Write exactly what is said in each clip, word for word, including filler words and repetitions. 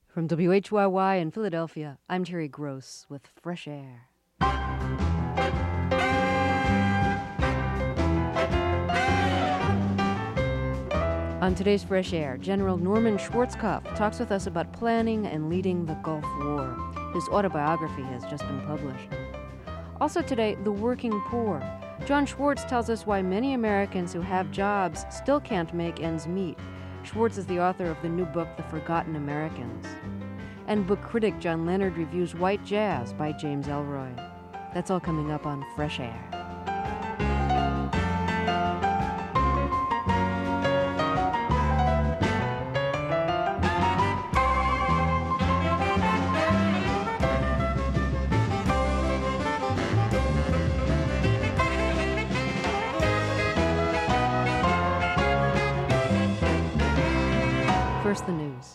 From W H Y Y in Philadelphia, I'm Terry Gross with Fresh Air. On today's Fresh Air, General Norman Schwarzkopf talks with us about planning and leading the Gulf War. His autobiography has just been published. Also today, the working poor. John Schwartz tells us why many Americans who have jobs still can't make ends meet. Schwartz is the author of the new book, The Forgotten Americans. And book critic John Leonard reviews White Jazz by James Ellroy. That's all coming up on Fresh Air. First, the news.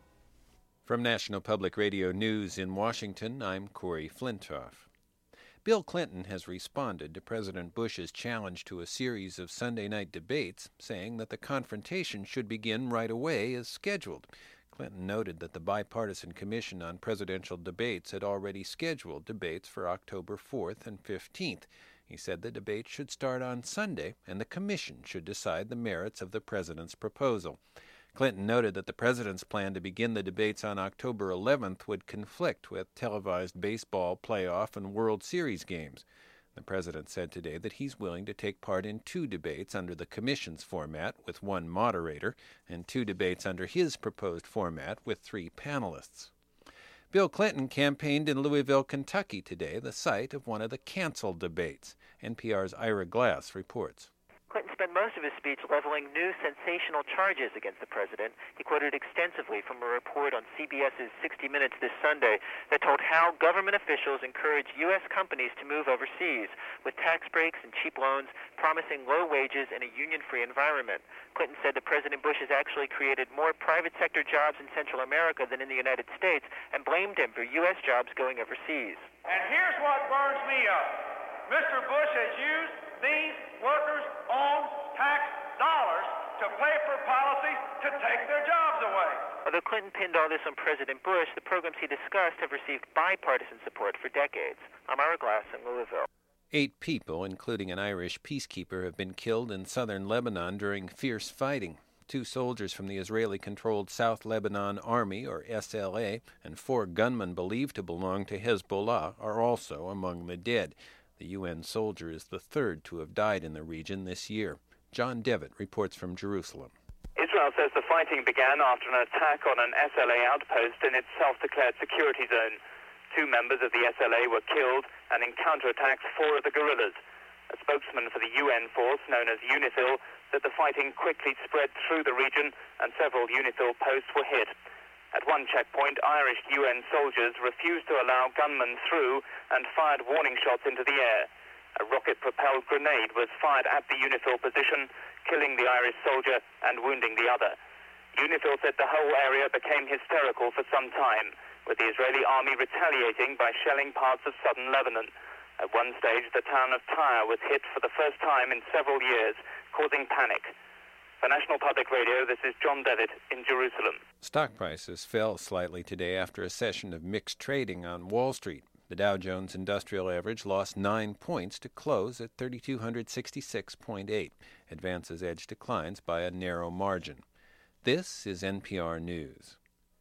From National Public Radio News in Washington, I'm Corey Flintoff. Bill Clinton has responded to President Bush's challenge to a series of Sunday night debates, saying that the confrontation should begin right away as scheduled. Clinton noted that the Bipartisan Commission on Presidential Debates had already scheduled debates for October fourth and fifteenth. He said the debates should start on Sunday, and the commission should decide the merits of the president's proposal. Clinton noted that the president's plan to begin the debates on October eleventh would conflict with televised baseball, playoff, and World Series games. The president said today that he's willing to take part in two debates under the commission's format with one moderator and two debates under his proposed format with three panelists. Bill Clinton campaigned in Louisville, Kentucky today, the site of one of the canceled debates. N P R's Ira Glass reports. Clinton spent most of his speech leveling new sensational charges against the president. He quoted extensively from a report on C B S's sixty minutes this Sunday that told how government officials encourage U S companies to move overseas with tax breaks and cheap loans, promising low wages and a union-free environment. Clinton said that President Bush has actually created more private sector jobs in Central America than in the United States and blamed him for U S jobs going overseas. And here's what burns me up. Mister Bush has used these workers' own tax dollars to pay for policies to take their jobs away. Although Clinton pinned all this on President Bush, the programs he discussed have received bipartisan support for decades. I'm Ira Glass in Louisville. Eight people, including an Irish peacekeeper, have been killed in southern Lebanon during fierce fighting. Two soldiers from the Israeli-controlled South Lebanon Army, or S L A, and four gunmen believed to belong to Hezbollah are also among the dead. The U N soldier is the third to have died in the region this year. John Devitt reports from Jerusalem. Israel says the fighting began after an attack on an S L A outpost in its self-declared security zone. Two members of the S L A were killed, and in counterattacks, four of the guerrillas. A spokesman for the U N force, known as UNIFIL, said the fighting quickly spread through the region and several UNIFIL posts were hit. At one checkpoint, Irish U N soldiers refused to allow gunmen through and fired warning shots into the air. A rocket-propelled grenade was fired at the UNIFIL position, killing the Irish soldier and wounding the other. UNIFIL said the whole area became hysterical for some time, with the Israeli army retaliating by shelling parts of southern Lebanon. At one stage, the town of Tyre was hit for the first time in several years, causing panic. For National Public Radio, this is John Devitt in Jerusalem. Stock prices fell slightly today after a session of mixed trading on Wall Street. The Dow Jones Industrial Average lost nine points to close at three thousand two hundred sixty-six point eight. Advances edged declines by a narrow margin. This is N P R News.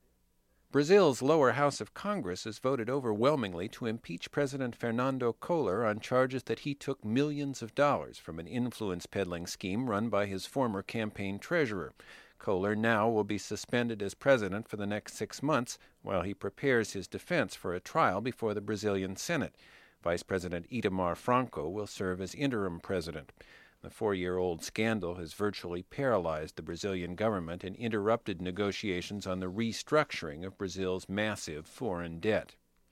Brazil's lower house of Congress has voted overwhelmingly to impeach President Fernando Collor on charges that he took millions of dollars from an influence-peddling scheme run by his former campaign treasurer. Collor now will be suspended as president for the next six months while he prepares his defense for a trial before the Brazilian Senate. Vice President Itamar Franco will serve as interim president. The four-year-old scandal has virtually paralyzed the Brazilian government and interrupted negotiations on the restructuring of Brazil's massive foreign debt.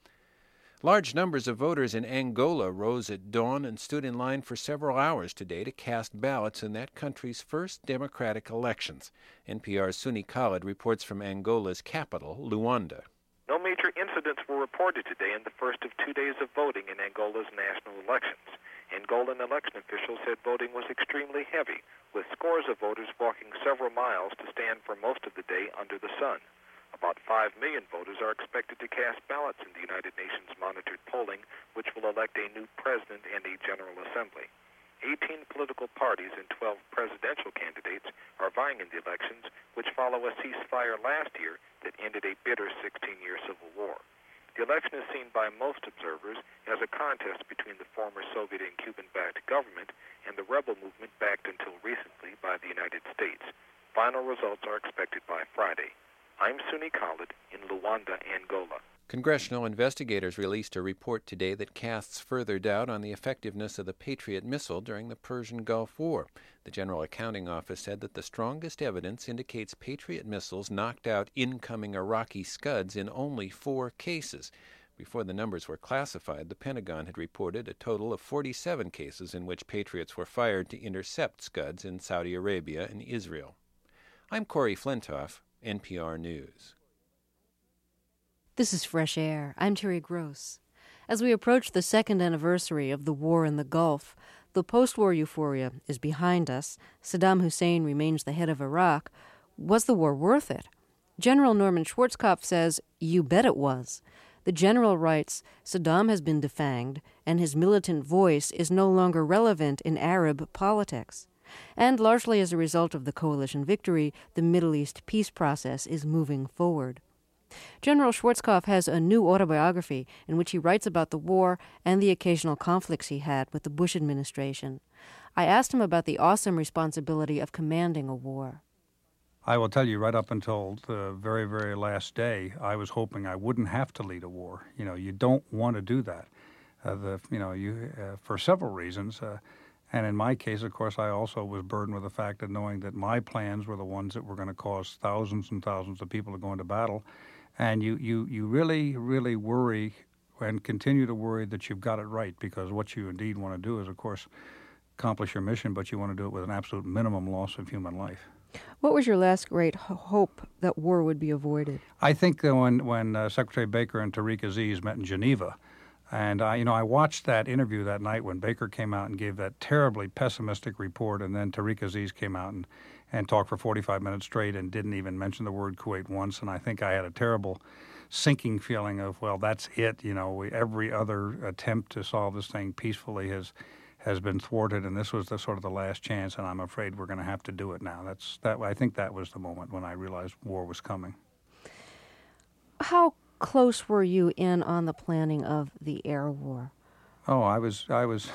Large numbers of voters in Angola rose at dawn and stood in line for several hours today to cast ballots in that country's first democratic elections. N P R's Suni Khalid reports from Angola's capital, Luanda. No major incidents were reported today in the first of two days of voting in Angola's national elections. Angolan election officials said voting was extremely heavy, with scores of voters walking several miles to stand for most of the day under the sun. About five million voters are expected to cast ballots in the United Nations monitored polling, which will elect a new president and a General Assembly. eighteen political parties and twelve presidential candidates are vying in the elections, which follow a ceasefire last year that ended a bitter sixteen-year civil war. The election is seen by most observers as a contest between the former Soviet and Cuban-backed government and the rebel movement backed until recently by the United States. Final results are expected by Friday. I'm Suni Khalid in Luanda, Angola. Congressional investigators released a report today that casts further doubt on the effectiveness of the Patriot missile during the Persian Gulf War. The General Accounting Office said that the strongest evidence indicates Patriot missiles knocked out incoming Iraqi Scuds in only four cases. Before the numbers were classified, the Pentagon had reported a total of forty-seven cases in which Patriots were fired to intercept Scuds in Saudi Arabia and Israel. I'm Corey Flintoff, N P R News. This is Fresh Air. I'm Terry Gross. As we approach the second anniversary of the war in the Gulf, the post-war euphoria is behind us. Saddam Hussein remains the head of Iraq. Was the war worth it? General Norman Schwarzkopf says, you bet it was. The general writes, Saddam has been defanged, and his militant voice is no longer relevant in Arab politics. And largely as a result of the coalition victory, the Middle East peace process is moving forward. General Schwarzkopf has a new autobiography in which he writes about the war and the occasional conflicts he had with the Bush administration. I asked him about the awesome responsibility of commanding a war. I will tell you, right up until the very, very last day, I was hoping I wouldn't have to lead a war. You know, you don't want to do that. Uh, the, you know, you uh, for several reasons. Uh, and in my case, of course, I also was burdened with the fact of knowing that my plans were the ones that were going to cause thousands and thousands of people to go into battle. And you, you, you really, really worry and continue to worry that you've got it right, because what you indeed want to do is, of course, accomplish your mission, but you want to do it with an absolute minimum loss of human life. What was your last great ho- hope that war would be avoided? I think that when, when uh, Secretary Baker and Tariq Aziz met in Geneva, and I, you know, I watched that interview that night when Baker came out and gave that terribly pessimistic report, and then Tariq Aziz came out and and talked for forty-five minutes straight and didn't even mention the word Kuwait once. And I think I had a terrible sinking feeling of, well, that's it. You know, we, every other attempt to solve this thing peacefully has has been thwarted, and this was the sort of the last chance, and I'm afraid we're going to have to do it now. That's that. I think that was the moment when I realized war was coming. How close were you in on the planning of the air war? Oh, I was, I was,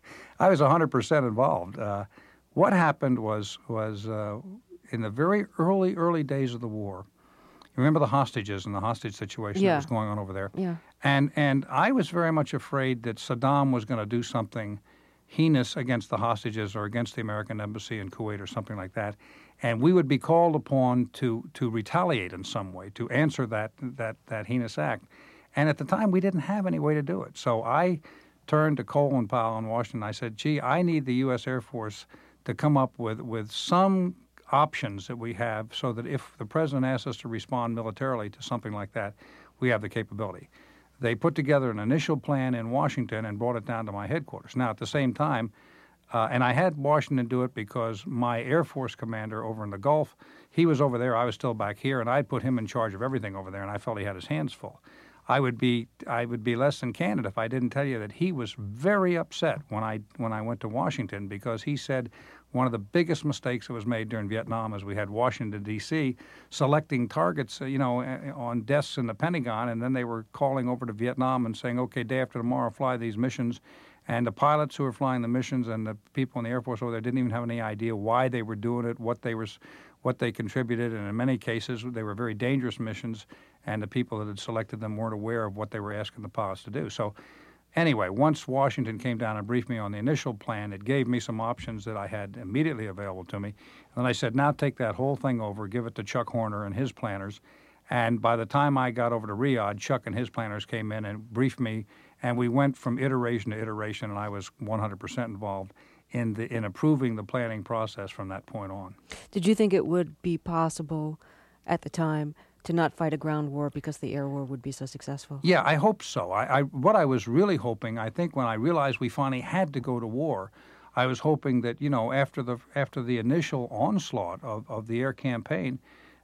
I was one hundred percent involved. Uh, What happened was, was uh, in the very early, early days of the war, you remember the hostages and the hostage situation yeah. that was going on over there? Yeah. And, and I was very much afraid that Saddam was going to do something heinous against the hostages or against the American embassy in Kuwait or something like that. And we would be called upon to, to retaliate in some way, to answer that, that, that heinous act. And at the time, we didn't have any way to do it. So I turned to Colin Powell in Washington. I said, gee, I need the U S Air Force to come up with, with some options that we have so that if the president asks us to respond militarily to something like that, we have the capability. They put together an initial plan in Washington and brought it down to my headquarters. Now, at the same time, uh, and I had Washington do it because my Air Force commander over in the Gulf, he was over there, I was still back here, and I put him in charge of everything over there, and I felt he had his hands full. I would be I would be less than candid if I didn't tell you that he was very upset when I when I went to Washington, because he said one of the biggest mistakes that was made during Vietnam is we had Washington, D C selecting targets, you know, on desks in the Pentagon, and then they were calling over to Vietnam and saying, okay, day after tomorrow, fly these missions. And the pilots who were flying the missions and the people in the Air Force over there didn't even have any idea why they were doing it, what they were, what they contributed, and in many cases, they were very dangerous missions, and the people that had selected them weren't aware of what they were asking the pilots to do. So anyway, once Washington came down and briefed me on the initial plan, it gave me some options that I had immediately available to me. And then I said, now take that whole thing over, give it to Chuck Horner and his planners. And by the time I got over to Riyadh, Chuck and his planners came in and briefed me, and we went from iteration to iteration, and I was one hundred percent involved in the in approving the planning process from that point on. Did you think it would be possible at the time to not fight a ground war because the air war would be so successful? Yeah, I hope so. I, I what I was really hoping, I think when I realized we finally had to go to war, I was hoping that, you know, after the after the initial onslaught of, of the air campaign,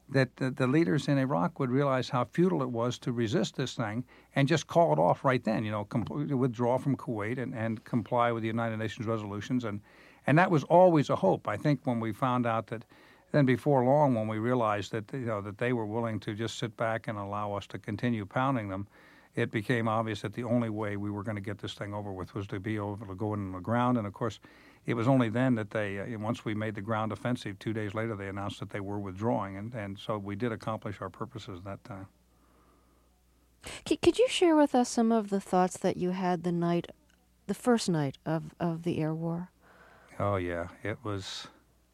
that the, the leaders in Iraq would realize how futile it was to resist this thing and just call it off right then, you know, completely withdraw from Kuwait and, and comply with the United Nations resolutions. And, and that was always a hope. I think when we found out that, then before long, when we realized that, you know, that they were willing to just sit back and allow us to continue pounding them, it became obvious that the only way we were going to get this thing over with was to be able to go in on the ground. And, of course, it was only then that they, uh, once we made the ground offensive, two days later, they announced that they were withdrawing. And, and so we did accomplish our purposes that time. Could you share with us some of the thoughts that you had the night, the first night of, of the air war? Oh, yeah. It was...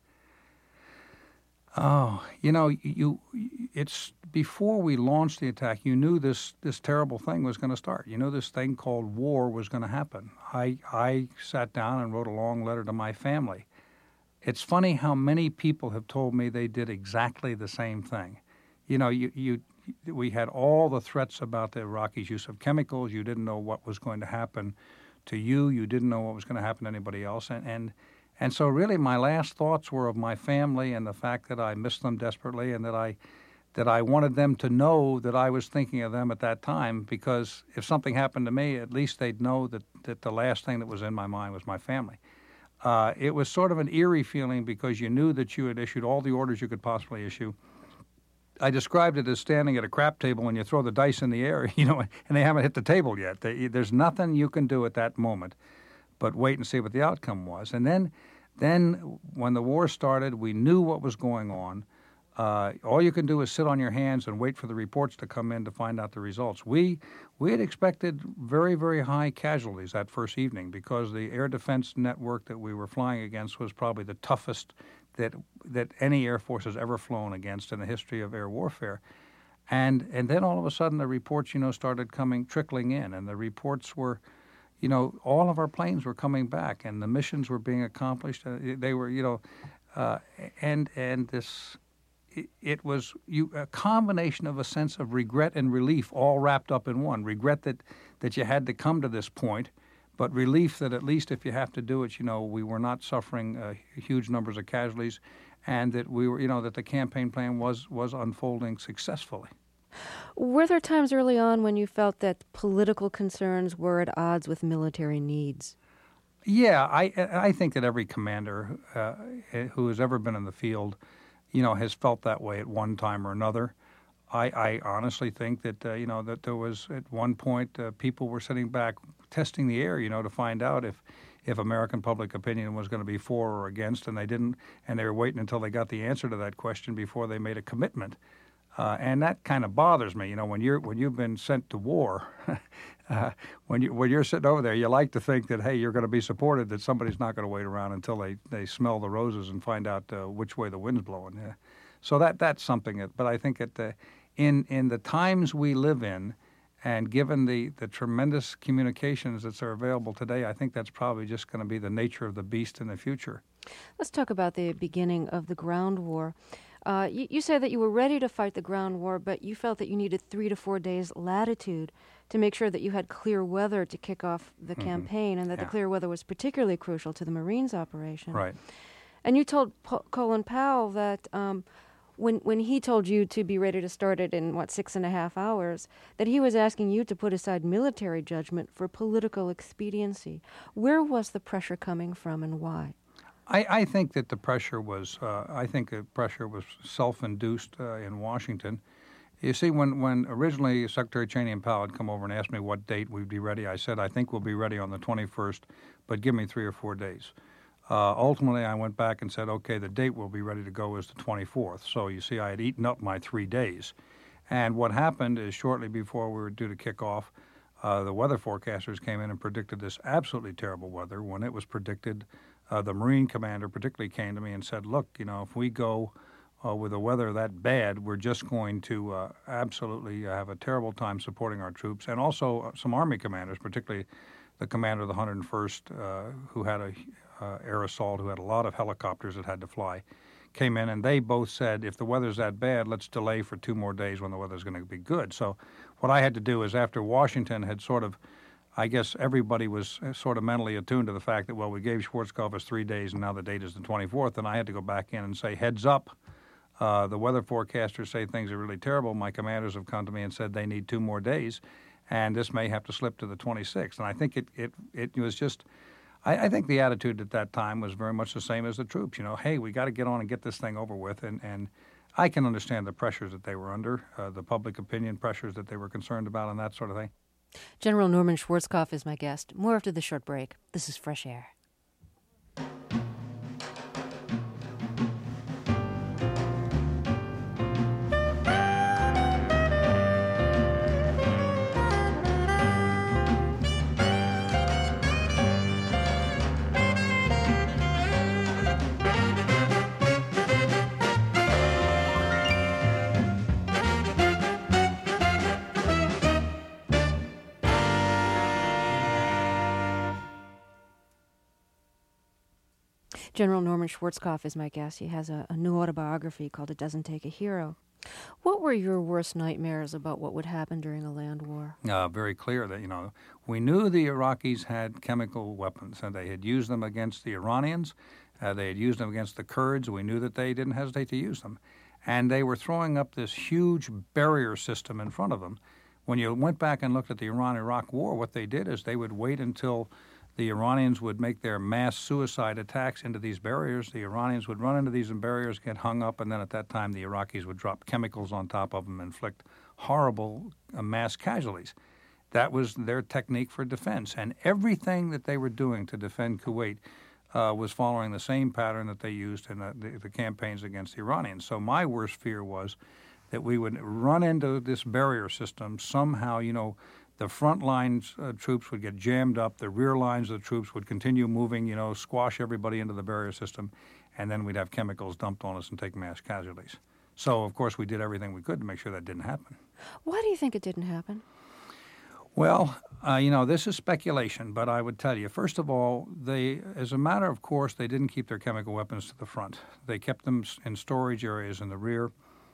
Oh, you know, you it's before we launched the attack, you knew this, this terrible thing was going to start. You knew this thing called war was going to happen. I I sat down and wrote a long letter to my family. It's funny how many people have told me they did exactly the same thing. You know, you, you we had all the threats about the Iraqis' use of chemicals. You didn't know what was going to happen to you. You didn't know what was going to happen to anybody else. And, and And so really my last thoughts were of my family and the fact that I missed them desperately and that I that I wanted them to know that I was thinking of them at that time, because if something happened to me, at least they'd know that, that the last thing that was in my mind was my family. Uh, it was sort of an eerie feeling because you knew that you had issued all the orders you could possibly issue. I described it as standing at a crap table and you throw the dice in the air, you know, and they haven't hit the table yet. They, there's nothing you can do at that moment but wait and see what the outcome was. And then then when the war started, we knew what was going on. Uh, all you can do is sit on your hands and wait for the reports to come in to find out the results. We we had expected very, very high casualties that first evening because the air defense network that we were flying against was probably the toughest that that any Air Force has ever flown against in the history of air warfare. And and then all of a sudden the reports, you know, started coming, trickling in, and the reports were, you know, all of our planes were coming back, and the missions were being accomplished. Uh, they were, you know, uh, and and this, it, it was you a combination of a sense of regret and relief, all wrapped up in one. Regret that that you had to come to this point, but relief that at least if you have to do it, you know, we were not suffering uh, huge numbers of casualties, and that we were, you know, that the campaign plan was was unfolding successfully. Were there times early on when you felt that political concerns were at odds with military needs? Yeah, I I think that every commander uh, who has ever been in the field, you know, has felt that way at one time or another. I, I honestly think that, uh, you know, that there was at one point uh, people were sitting back testing the air, you know, to find out if, if American public opinion was going to be for or against, and they didn't, and they were waiting until they got the answer to that question before they made a commitment. Uh, and that kind of bothers me, you know, when you're when you've been sent to war, uh, when you when you're sitting over there, you like to think that hey, you're going to be supported, that somebody's not going to wait around until they, they smell the roses and find out uh, which way the wind's blowing. Yeah. So that that's something that, but I think that uh, in in the times we live in, and given the the tremendous communications that are available today, I think that's probably just going to be the nature of the beast in the future. Let's talk about the beginning of the ground war. Uh, you, you said that you were ready to fight the ground war, but you felt that you needed three to four days latitude to make sure that you had clear weather to kick off the mm-hmm. campaign, and that yeah. the clear weather was particularly crucial to the Marines operation. Right. And you told P- Colin Powell that um, when when he told you to be ready to start it in, what, six and a half hours, that he was asking you to put aside military judgment for political expediency. Where was the pressure coming from and why? I, I think that the pressure was, uh, I think the pressure was self-induced uh, in Washington. You see, when, when originally Secretary Cheney and Powell had come over and asked me what date we'd be ready, I said, I think we'll be ready on the twenty-first, but give me three or four days. Uh, ultimately, I went back and said, okay, the date we'll be ready to go is the twenty-fourth. So you see, I had eaten up my three days. And what happened is shortly before we were due to kick off, uh, the weather forecasters came in and predicted this absolutely terrible weather. When it was predicted, Uh, the Marine commander particularly came to me and said, look, you know, if we go uh, with the weather that bad, we're just going to uh, absolutely have a terrible time supporting our troops. And also uh, some Army commanders, particularly the commander of the one hundred first, uh, who had a uh, air assault, who had a lot of helicopters that had to fly, came in, and they both said, if the weather's that bad, let's delay for two more days when the weather's going to be good. So what I had to do is, after Washington had sort of, I guess everybody was sort of mentally attuned to the fact that, well, we gave Schwarzkopf us three days and now the date is the twenty-fourth, and I had to go back in and say, heads up, Uh, the weather forecasters say things are really terrible. My commanders have come to me and said they need two more days, and this may have to slip to the twenty-sixth. And I think it, it, it was just, I, I think the attitude at that time was very much the same as the troops. You know, hey, we got to get on and get this thing over with. And, and I can understand the pressures that they were under, uh, the public opinion pressures that they were concerned about and that sort of thing. General Norman Schwarzkopf is my guest. More after the short break. This is Fresh Air. General Norman Schwarzkopf is my guest. He has a, a new autobiography called It Doesn't Take a Hero. What were your worst nightmares about what would happen during a land war? Uh, very clear that, you know, we knew the Iraqis had chemical weapons, and they had used them against the Iranians. Uh, they had used them against the Kurds. We knew that they didn't hesitate to use them. And they were throwing up this huge barrier system in front of them. When you went back and looked at the Iran-Iraq war, what they did is they would wait until the Iranians would make their mass suicide attacks into these barriers. The Iranians would run into these barriers, get hung up, and then at that time the Iraqis would drop chemicals on top of them and inflict horrible uh, mass casualties. That was their technique for defense. And everything that they were doing to defend Kuwait uh, was following the same pattern that they used in the, the, the campaigns against the Iranians. So my worst fear was that we would run into this barrier system somehow, you know, the front lines uh, troops would get jammed up. The rear lines of the troops would continue moving, you know, squash everybody into the barrier system, and then we'd have chemicals dumped on us and take mass casualties. So, of course, we did everything we could to make sure that didn't happen. Why do you think it didn't happen? Well, uh, you know, this is speculation, but I would tell you, first of all, they, as a matter of course, they didn't keep their chemical weapons to the front. They kept them in storage areas in the rear.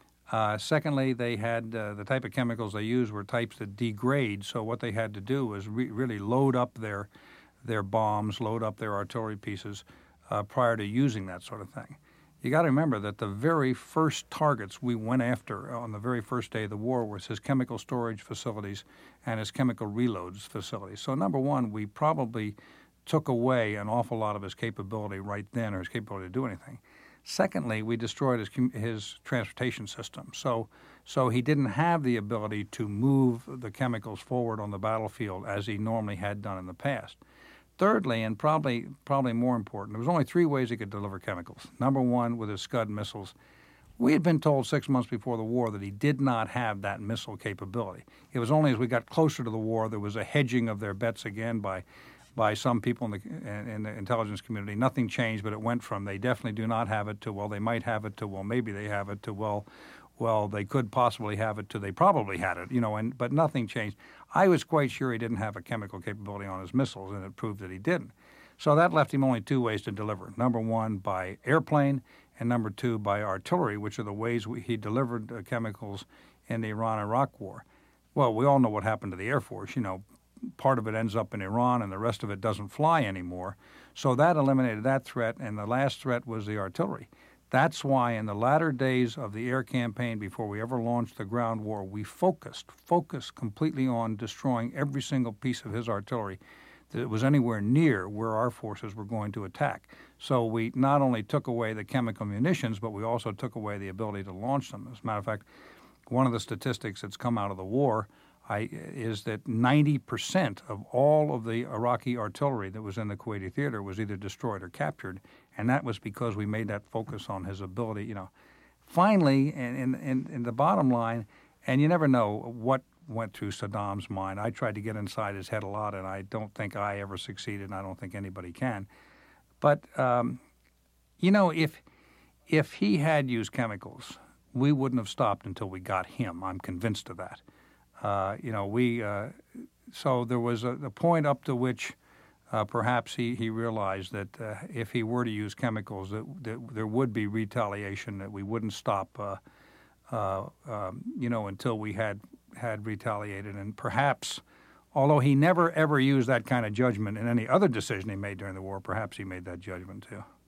Uh, secondly, they had uh, the type of chemicals they used were types that degrade. So what they had to do was re- really load up their their bombs, load up their artillery pieces uh, prior to using that sort of thing. You got to remember that the very first targets we went after on the very first day of the war was his chemical storage facilities and his chemical reloads facilities. So number one, we probably took away an awful lot of his capability right then, or his capability to do anything. Secondly, we destroyed his, his transportation system. So, so he didn't have the ability to move the chemicals forward on the battlefield as he normally had done in the past. Thirdly, and probably probably more important, there was only three ways he could deliver chemicals. Number one, with his Scud missiles. We had been told six months before the war that he did not have that missile capability. It was only as we got closer to the war there was a hedging of their bets again by by some people in the, in the intelligence community. Nothing changed, but it went from they definitely do not have it to, well, they might have it to, well, maybe they have it to, well, well, they could possibly have it to, they probably had it, you know, and but nothing changed. I was quite sure he didn't have a chemical capability on his missiles, and it proved that he didn't. So that left him only two ways to deliver. Number one, by airplane, and number two, by artillery, which are the ways we, he delivered uh, chemicals in the Iran-Iraq war. Well, we all know what happened to the Air Force, you know. Part of it ends up in Iran and the rest of it doesn't fly anymore. So that eliminated that threat, and the last threat was the artillery. That's why in the latter days of the air campaign, before we ever launched the ground war, we focused, focused completely on destroying every single piece of his artillery that was anywhere near where our forces were going to attack. So we not only took away the chemical munitions, but we also took away the ability to launch them. As a matter of fact, one of the statistics that's come out of the war I, is that ninety percent of all of the Iraqi artillery that was in the Kuwaiti theater was either destroyed or captured, and that was because we made that focus on his ability, you know. Finally, in, in, in the bottom line, and you never know what went through Saddam's mind. I tried to get inside his head a lot, and I don't think I ever succeeded, and I don't think anybody can. But, um, you know, if if he had used chemicals, we wouldn't have stopped until we got him. I'm convinced of that. Uh, you know, we, uh, so there was a, a point up to which uh, perhaps he, he realized that uh, if he were to use chemicals, that, that there would be retaliation, that we wouldn't stop, uh, uh, um, you know, until we had, had retaliated. And perhaps, although he never ever used that kind of judgment in any other decision he made during the war, perhaps he made that judgment too.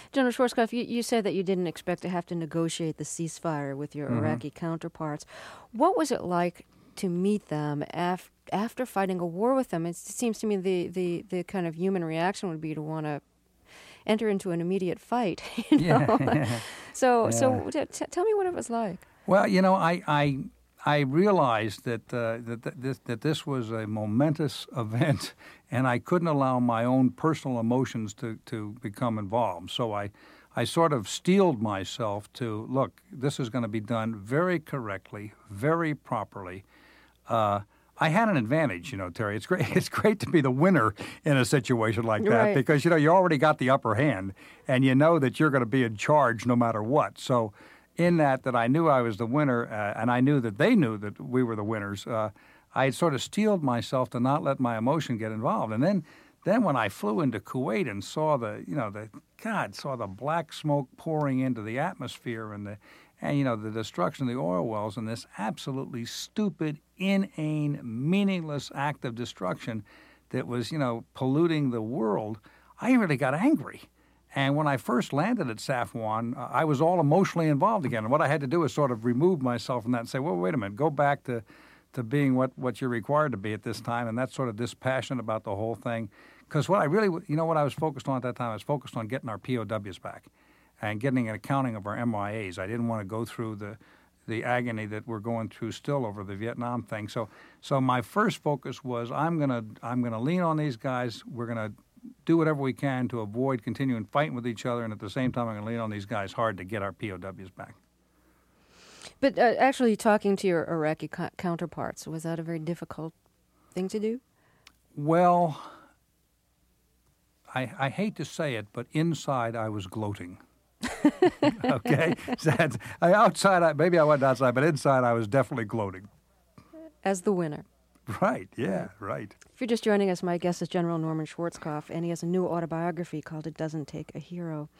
General Schwarzkopf, you, you said that you didn't expect to have to negotiate the ceasefire with your Mm-hmm. Iraqi counterparts. What was it like to meet them af- after fighting a war with them? It seems to me the, the, the kind of human reaction would be to want to enter into an immediate fight. You know? Yeah. so Yeah. so t- t- tell me what it was like. Well, you know, I I, I realized that, uh, that that this, that this was a momentous event, and I couldn't allow my own personal emotions to, to become involved. So I, I sort of steeled myself to, look, this is going to be done very correctly, very properly. Uh, I had an advantage, you know, Terry. It's great. It's great to be the winner in a situation like that Right. because, you know, you already got the upper hand, and you know that you're going to be in charge no matter what. So in that, that I knew I was the winner, uh, and I knew that they knew that we were the winners, uh, I had sort of steeled myself to not let my emotion get involved. And then then when I flew into Kuwait and saw the, you know, the, God, saw the black smoke pouring into the atmosphere and the, and, you know, the destruction of the oil wells and this absolutely stupid, inane, meaningless act of destruction that was, you know, polluting the world, I really got angry. And when I first landed at Safwan, uh, I was all emotionally involved again. And what I had to do is sort of remove myself from that and say, well, wait a minute, go back to, to being what, what you're required to be at this time, and that's sort of dispassionate about the whole thing. Because what I really, you know what I was focused on at that time? I was focused on getting our P O Ws back and getting an accounting of our M I As. I didn't want to go through the the agony that we're going through still over the Vietnam thing. So so my first focus was I'm gonna I'm gonna lean on these guys. We're gonna do whatever we can to avoid continuing fighting with each other, and at the same time I'm gonna lean on these guys hard to get our P O Ws back. But uh, actually talking to your Iraqi co- counterparts, was that a very difficult thing to do? Well, I I hate to say it, but inside I was gloating. Okay, so that's, I, outside I, maybe I wasn't outside, but inside I was definitely gloating. As the winner. Right, yeah, right. If you're just joining us, my guest is General Norman Schwarzkopf, and he has a new autobiography called It Doesn't Take a Hero.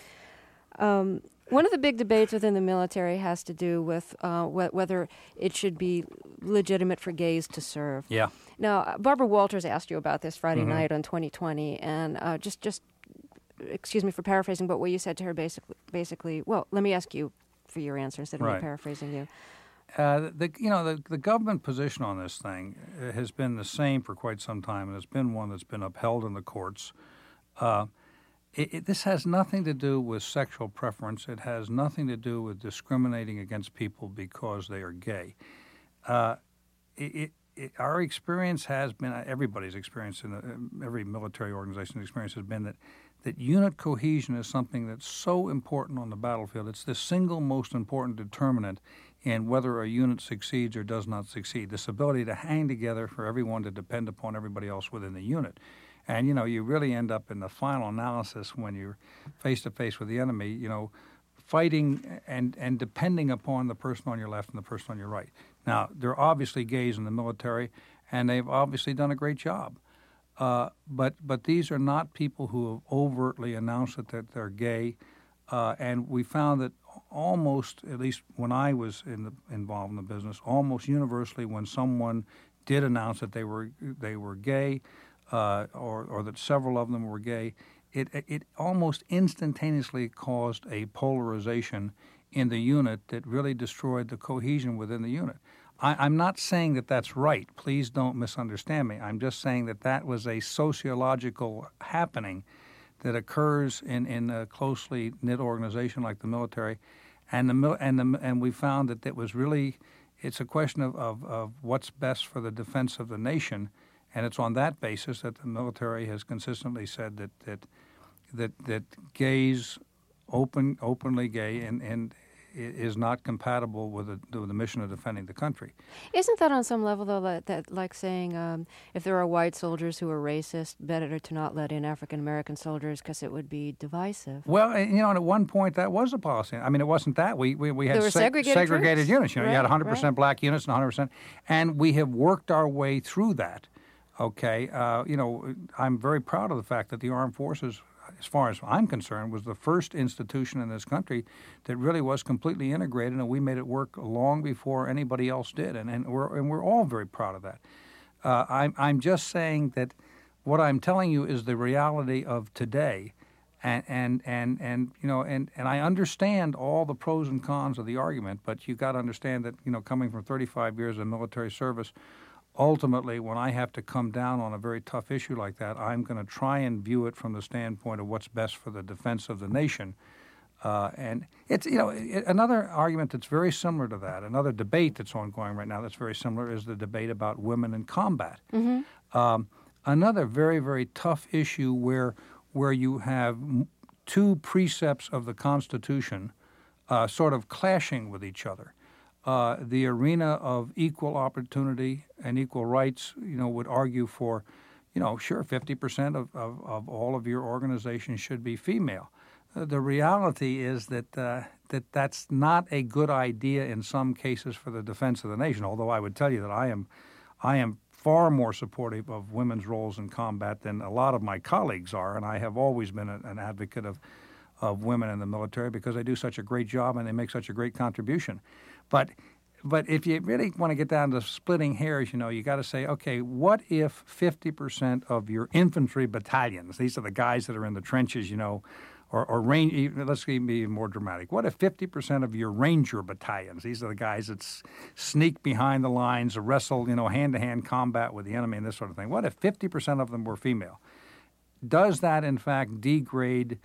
Um, one of the big debates within the military has to do with uh, wh- whether it should be legitimate for gays to serve. Yeah. Now, Barbara Walters asked you about this Friday Mm-hmm. night on twenty twenty, and uh, just, just, excuse me for paraphrasing, but what you said to her basically, basically, well, let me ask you for your answer instead of me Right. paraphrasing you. Uh, the you know the the government position on this thing uh, has been the same for quite some time, and it's been one that's been upheld in the courts. Uh, it, it, this has nothing to do with sexual preference. It has nothing to do with discriminating against people because they are gay. Uh, it, it, it, our experience has been, everybody's experience in the, every military organization's experience has been that that unit cohesion is something that's so important on the battlefield. It's the single most important determinant in whether a unit succeeds or does not succeed. This ability to hang together for everyone to depend upon everybody else within the unit. And, you know, you really end up in the final analysis when you're face-to-face with the enemy, you know, fighting and, and depending upon the person on your left and the person on your right. Now, there are obviously gays in the military, and they've obviously done a great job. Uh, but but these are not people who have overtly announced that they're, they're gay. Uh, and we found that almost, at least when I was in the, involved in the business, almost universally when someone did announce that they were they were gay, uh, or or that several of them were gay, it it almost instantaneously caused a polarization in the unit that really destroyed the cohesion within the unit. I, I'm not saying that that's right. Please don't misunderstand me. I'm just saying that that was a sociological happening that occurs in, in a closely knit organization like the military, and the mil- and the and we found that it was really, it's a question of, of, of what's best for the defense of the nation, and it's on that basis that the military has consistently said that that that, that gays, open openly gay, and, and is not compatible with the, with the mission of defending the country. Isn't that on some level, though, that, that like saying um, if there are white soldiers who are racist, better to not let in African-American soldiers because it would be divisive? Well, you know, and at one point that was a policy. I mean, it wasn't that. We we, we had There were se- segregated segregated troops. units. You know, you Right, had one hundred percent right. black units and one hundred percent. And we have worked our way through that, okay? Uh, you know, I'm very proud of the fact that the Armed Forces, as far as I'm concerned, was the first institution in this country that really was completely integrated, and we made it work long before anybody else did, and, and we're and we're all very proud of that. Uh, I'm I'm just saying that what I'm telling you is the reality of today, And, and and and you know and, and I understand all the pros and cons of the argument, but you got to understand that, you know, coming from thirty-five years of military service, ultimately when I have to come down on a very tough issue like that, I'm going to try and view it from the standpoint of what's best for the defense of the nation. Uh, and it's, you know, it, another argument that's very similar to that, another debate that's ongoing right now that's very similar, is the debate about women in combat. Mm-hmm. Um, another very very tough issue where. where you have two precepts of the Constitution uh, sort of clashing with each other. Uh, the arena of equal opportunity and equal rights, you know, would argue for, you know, sure, fifty percent of, of, of all of your organization should be female. Uh, the reality is that uh, that that's not a good idea in some cases for the defense of the nation, although I would tell you that I am, I am far more supportive of women's roles in combat than a lot of my colleagues are, and I have always been a, an advocate of, of women in the military because they do such a great job and they make such a great contribution. But but if you really want to get down to splitting hairs, you know, you got to say, okay, what if fifty percent of your infantry battalions, these are the guys that are in the trenches, you know, Or, or range, let's be even more dramatic. What if fifty percent of your ranger battalions, these are the guys that sneak behind the lines, wrestle, you know, hand-to-hand combat with the enemy and this sort of thing. What if fifty percent of them were female? Does that, in fact, degrade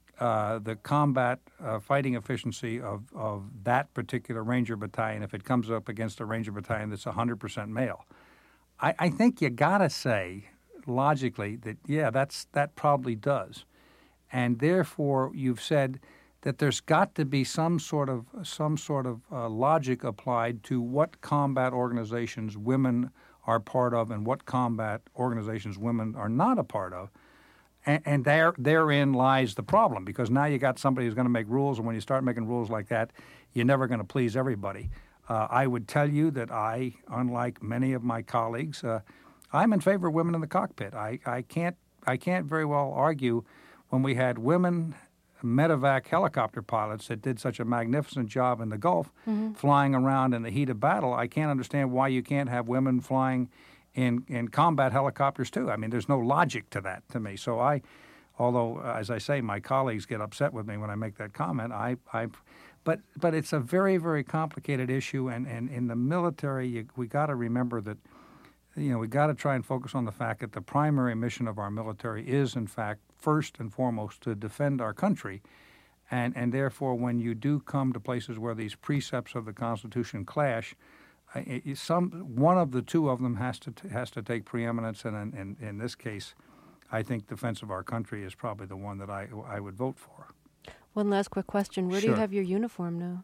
uh, the combat uh, fighting efficiency of, of that particular ranger battalion if it comes up against a ranger battalion that's one hundred percent male? I, I think you got to say, logically, that, yeah, that's that probably does. And therefore, you've said that there's got to be some sort of some sort of uh, logic applied to what combat organizations women are part of and what combat organizations women are not a part of. And, and there, therein lies the problem, because now you got somebody who's going to make rules, and when you start making rules like that, you're never going to please everybody. Uh, I would tell you that I, unlike many of my colleagues, uh, I'm in favor of women in the cockpit. I, I can't I can't very well argue. When we had women medevac helicopter pilots that did such a magnificent job in the Gulf, mm-hmm. flying around in the heat of battle, I can't understand why you can't have women flying in, in combat helicopters too. I mean, there's no logic to that to me. So I, although, as I say, my colleagues get upset with me when I make that comment, I, I but but it's a very, very complicated issue, and, and in the military, you, we got to remember that, you know, we got to try and focus on the fact that the primary mission of our military is, in fact, first and foremost, to defend our country. And and therefore, when you do come to places where these precepts of the Constitution clash, it, it, some one of the two of them has to t- has to take preeminence. And in, in, in this case, I think defense of our country is probably the one that I I would vote for. One last quick question: where Sure. do you have your uniform now?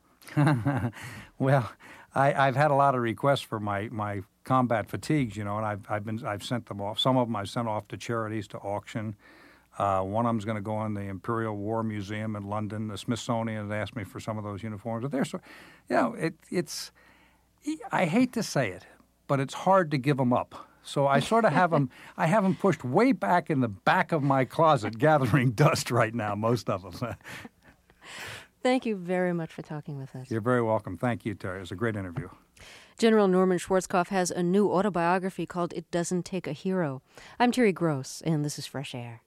Well, I, I've had a lot of requests for my, my combat fatigues, you know, and I've I've been I've sent them off. Some of them I've sent off to charities to auction. Uh, one of them's going to go in the Imperial War Museum in London. The Smithsonian has asked me for some of those uniforms. But they're so, you know, it, it's. I hate to say it, but it's hard to give them up. So I sort of have them. I have them pushed way back in the back of my closet, gathering dust right now. Most of them. Thank you very much for talking with us. You're very welcome. Thank you, Terry. It was a great interview. General Norman Schwarzkopf has a new autobiography called It Doesn't Take a Hero. I'm Terry Gross, and this is Fresh Air.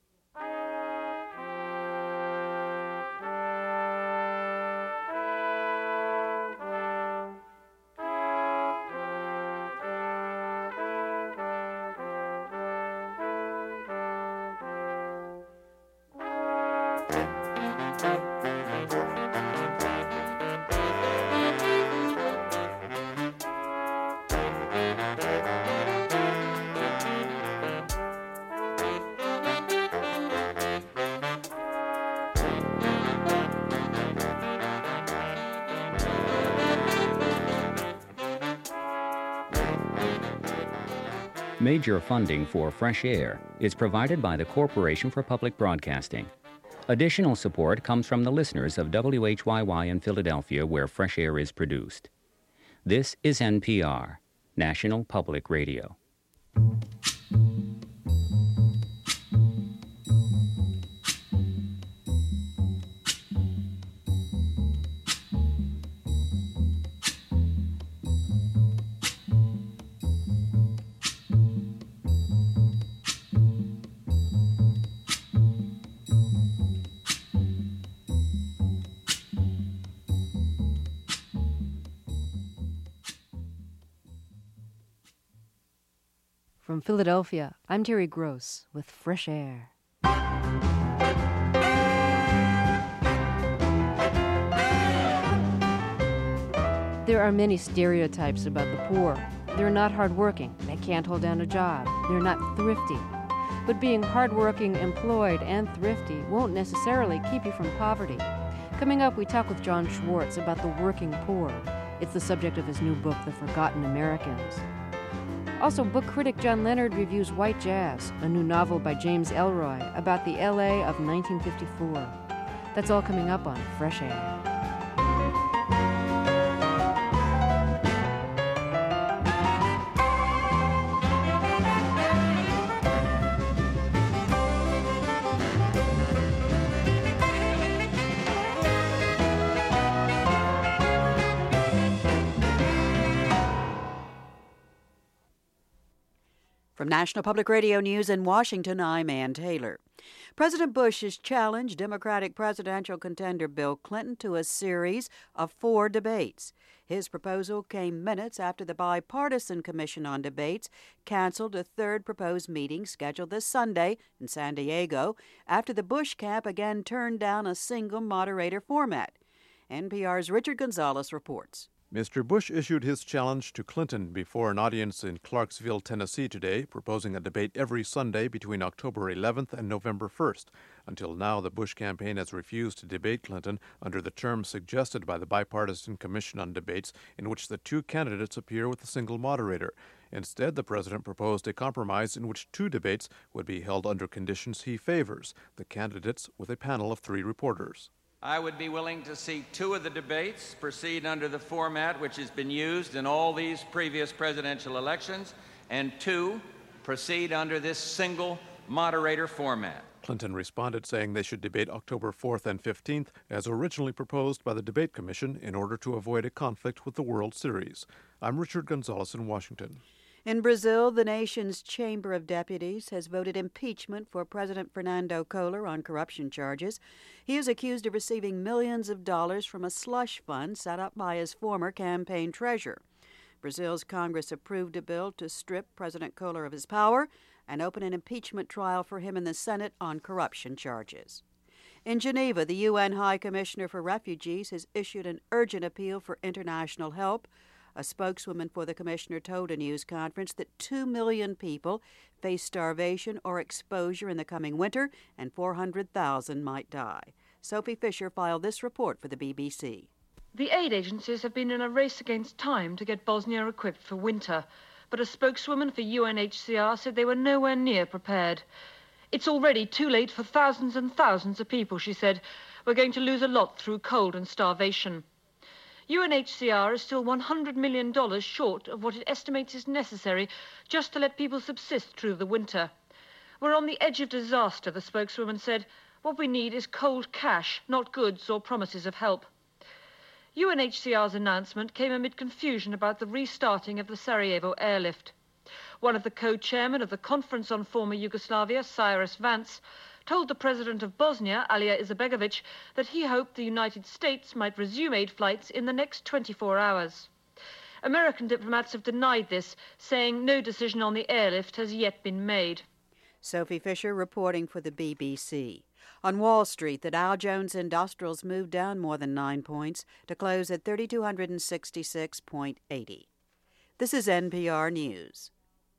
Major funding for Fresh Air is provided by the Corporation for Public Broadcasting. Additional support comes from the listeners of W H Y Y in Philadelphia, where Fresh Air is produced. This is N P R, National Public Radio. From Philadelphia, I'm Terry Gross with Fresh Air. There are many stereotypes about the poor. They're not hardworking. They can't hold down a job. They're not thrifty. But being hardworking, employed, and thrifty won't necessarily keep you from poverty. Coming up, we talk with John Schwartz about the working poor. It's the subject of his new book, The Forgotten Americans. Also, book critic John Leonard reviews White Jazz, a new novel by James Ellroy about the L A of nineteen fifty-four. That's all coming up on Fresh Air. From National Public Radio News in Washington, I'm Ann Taylor. President Bush has challenged Democratic presidential contender Bill Clinton to a series of four debates. His proposal came minutes after the Bipartisan Commission on Debates canceled a third proposed meeting scheduled this Sunday in San Diego after the Bush camp again turned down a single moderator format. N P R's Richard Gonzalez reports. Mister Bush issued his challenge to Clinton before an audience in Clarksville, Tennessee today, proposing a debate every Sunday between October eleventh and November first. Until now, the Bush campaign has refused to debate Clinton under the terms suggested by the Bipartisan Commission on Debates, in which the two candidates appear with a single moderator. Instead, the president proposed a compromise in which two debates would be held under conditions he favors, the candidates with a panel of three reporters. I would be willing to see two of the debates proceed under the format which has been used in all these previous presidential elections, and two proceed under this single moderator format. Clinton responded saying they should debate October fourth and fifteenth as originally proposed by the Debate Commission in order to avoid a conflict with the World Series. I'm Richard Gonzalez in Washington. In Brazil, the nation's Chamber of Deputies has voted impeachment for President Fernando Collor on corruption charges. He is accused of receiving millions of dollars from a slush fund set up by his former campaign treasurer. Brazil's Congress approved a bill to strip President Collor of his power and open an impeachment trial for him in the Senate on corruption charges. In Geneva, the U N High Commissioner for Refugees has issued an urgent appeal for international help. A spokeswoman for the commissioner told a news conference that two million people face starvation or exposure in the coming winter, and four hundred thousand might die. Sophie Fisher filed this report for the B B C. The aid agencies have been in a race against time to get Bosnia equipped for winter, but a spokeswoman for U N H C R said they were nowhere near prepared. It's already too late for thousands and thousands of people, she said. We're going to lose a lot through cold and starvation. U N H C R is still one hundred million dollars short of what it estimates is necessary just to let people subsist through the winter. We're on the edge of disaster, the spokeswoman said. What we need is cold cash, not goods or promises of help. U N H C R's announcement came amid confusion about the restarting of the Sarajevo airlift. One of the co-chairmen of the Conference on Former Yugoslavia, Cyrus Vance, told the president of Bosnia, Alija Izetbegovic, that he hoped the United States might resume aid flights in the next twenty-four hours. American diplomats have denied this, saying no decision on the airlift has yet been made. Sophie Fisher reporting for the B B C. On Wall Street, the Dow Jones Industrials moved down more than nine points to close at three thousand two hundred sixty-six point eight zero. This is N P R News.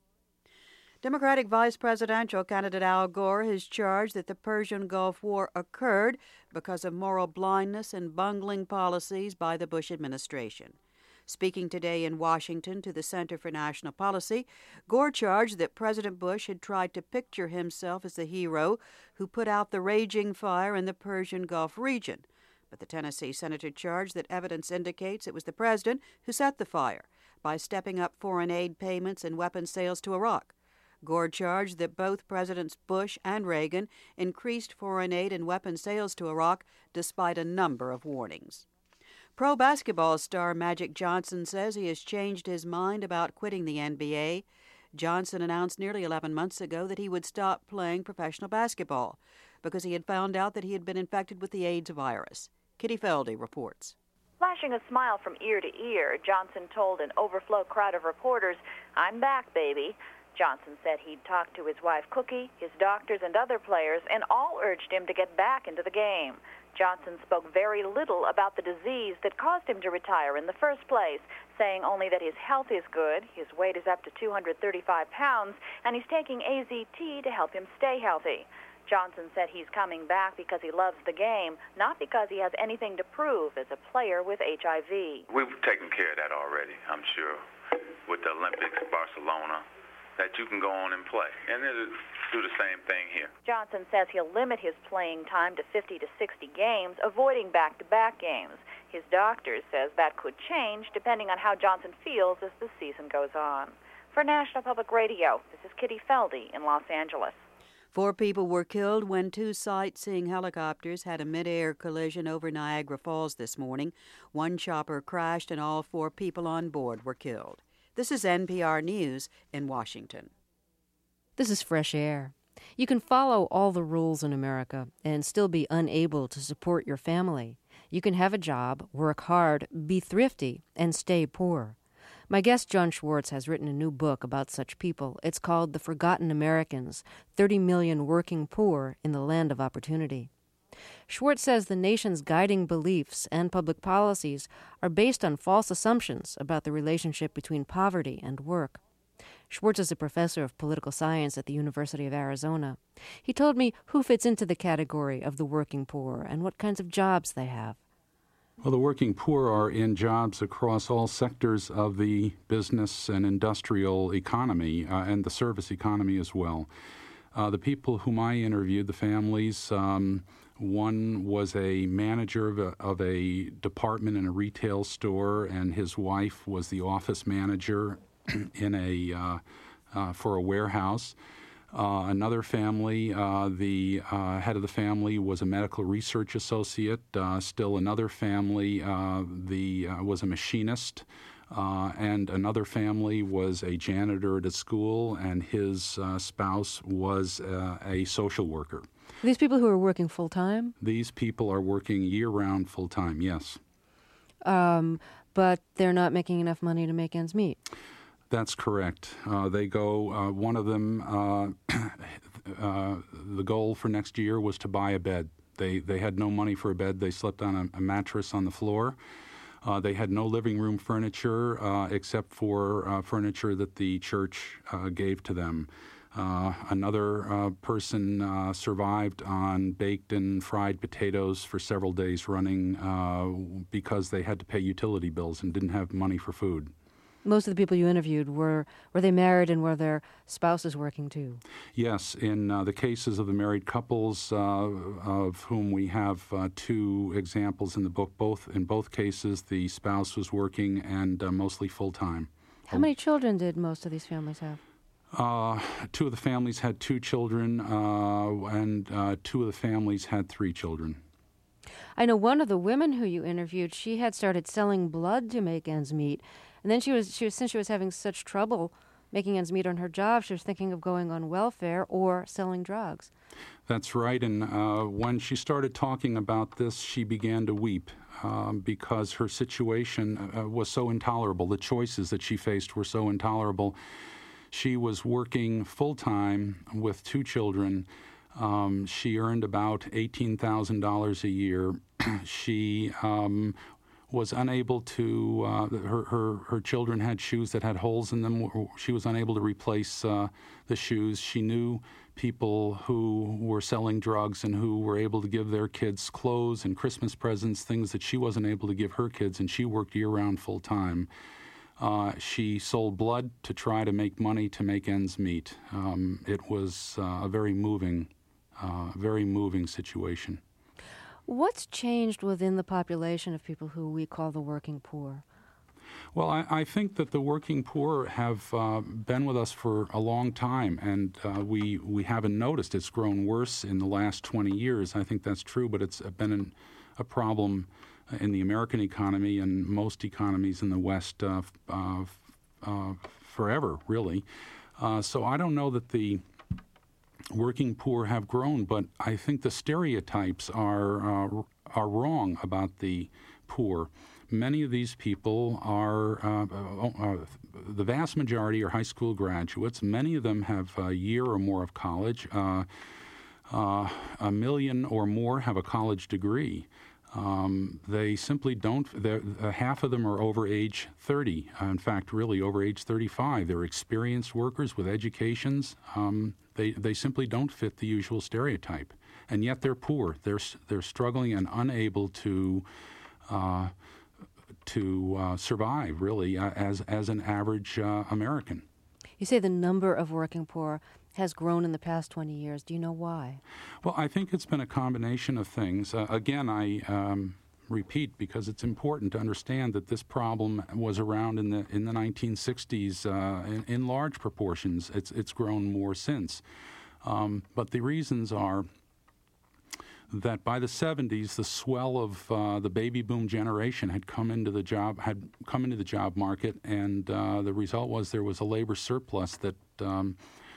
Democratic vice presidential candidate Al Gore has charged that the Persian Gulf War occurred because of moral blindness and bungling policies by the Bush administration. Speaking today in Washington to the Center for National Policy, Gore charged that President Bush had tried to picture himself as the hero who put out the raging fire in the Persian Gulf region. But the Tennessee senator charged that evidence indicates it was the president who set the fire by stepping up foreign aid payments and weapons sales to Iraq. Gore charged that both Presidents Bush and Reagan increased foreign aid and weapons sales to Iraq despite a number of warnings. Pro basketball star Magic Johnson says he has changed his mind about quitting the N B A. Johnson announced nearly eleven months ago that he would stop playing professional basketball because he had found out that he had been infected with the AIDS virus. Kitty Feldy reports. Flashing a smile from ear to ear, Johnson told an overflow crowd of reporters, "I'm back, baby." Johnson said he'd talked to his wife Cookie, his doctors, and other players, and all urged him to get back into the game. Johnson spoke very little about the disease that caused him to retire in the first place, saying only that his health is good, his weight is up to two hundred thirty-five pounds, and he's taking A Z T to help him stay healthy. Johnson said he's coming back because he loves the game, not because he has anything to prove as a player with H I V. We've taken care of that already, I'm sure, with the Olympics, Barcelona, that you can go on and play. And it'll do the same thing here. Johnson says he'll limit his playing time to fifty to sixty games, avoiding back-to-back games. His doctor says that could change depending on how Johnson feels as the season goes on. For National Public Radio, this is Kitty Feldy in Los Angeles. Four people were killed when two sightseeing helicopters had a mid-air collision over Niagara Falls this morning. One chopper crashed and all four people on board were killed. This is N P R News in Washington. This is Fresh Air. You can follow all the rules in America and still be unable to support your family. You can have a job, work hard, be thrifty, and stay poor. My guest, Jon Schwartz, has written a new book about such people. It's called The Forgotten Americans, thirty million Working Poor in the Land of Opportunity. Schwartz says the nation's guiding beliefs and public policies are based on false assumptions about the relationship between poverty and work. Schwartz is a professor of political science at the University of Arizona. He told me who fits into the category of the working poor and what kinds of jobs they have. Well, the working poor are in jobs across all sectors of the business and industrial economy uh, and the service economy as well. Uh, the people whom I interviewed, the families, um, one was a manager of a, of a department in a retail store, and his wife was the office manager in a uh, uh, for a warehouse. Uh, another family, uh, the uh, head of the family was a medical research associate. Uh, still another family, uh, the uh, was a machinist. Uh, and another family was a janitor at a school, and his uh, spouse was uh, a social worker. These people who are working full-time? These people are working year-round full-time, yes. Um, but they're not making enough money to make ends meet. That's correct. Uh, they go, uh, one of them, uh, uh, the goal for next year was to buy a bed. They, they had no money for a bed. They slept on a, a mattress on the floor. Uh, they had no living room furniture uh, except for uh, furniture that the church uh, gave to them. Uh, another uh, person uh, survived on baked and fried potatoes for several days running uh, because they had to pay utility bills and didn't have money for food. Most of the people you interviewed, were were they married and were their spouses working too? Yes. In uh, the cases of the married couples, uh, of whom we have uh, two examples in the book, both in both cases, the spouse was working and uh, mostly full-time. How many children did most of these families have? Uh, two of the families had two children, uh, and uh, two of the families had three children. I know one of the women who you interviewed, she had started selling blood to make ends meet. And then she was, she was, since she was having such trouble making ends meet on her job, she was thinking of going on welfare or selling drugs. That's right. And uh, when she started talking about this, she began to weep um, because her situation uh, was so intolerable. The choices that she faced were so intolerable. She was working full-time with two children. Um, she earned about eighteen thousand dollars a year. She um, was unable to, uh, her, her, her children had shoes that had holes in them. She was unable to replace uh, the shoes. She knew people who were selling drugs and who were able to give their kids clothes and Christmas presents, things that she wasn't able to give her kids, and she worked year-round full-time. Uh, she sold blood to try to make money to make ends meet. Um, it was uh, a very moving, uh, very moving situation. What's changed within the population of people who we call the working poor? Well, I, I think that the working poor have uh, been with us for a long time, and uh, we we haven't noticed. It's grown worse in the last twenty years. I think that's true, but it's been an, a problem in the American economy and most economies in the West uh, uh, uh, forever, really. Uh, so I don't know that the working poor have grown, but I think the stereotypes are uh, are wrong about the poor. Many of these people are uh, uh, the vast majority are high school graduates. Many of them have a year or more of college. Uh, uh, a million or more have a college degree. Um, they simply don't, uh, half of them are over age thirty. Uh, in fact, really over age thirty-five. They're experienced workers with educations. Um, they, they simply don't fit the usual stereotype. And yet they're poor. They're, they're struggling and unable to, uh, to uh, survive, really, uh, as, as an average uh, American. You say the number of working poor has grown in the past twenty years. Do you know why? Well, I think it's been a combination of things. Uh, again, I um, repeat, because it's important to understand that this problem was around in the in the nineteen sixties uh, in, in large proportions. It's it's grown more since. Um, but the reasons are that by the seventies, the swell of uh, the baby boom generation had come into the job had come into the job market, and uh, the result was there was a labor surplus that um,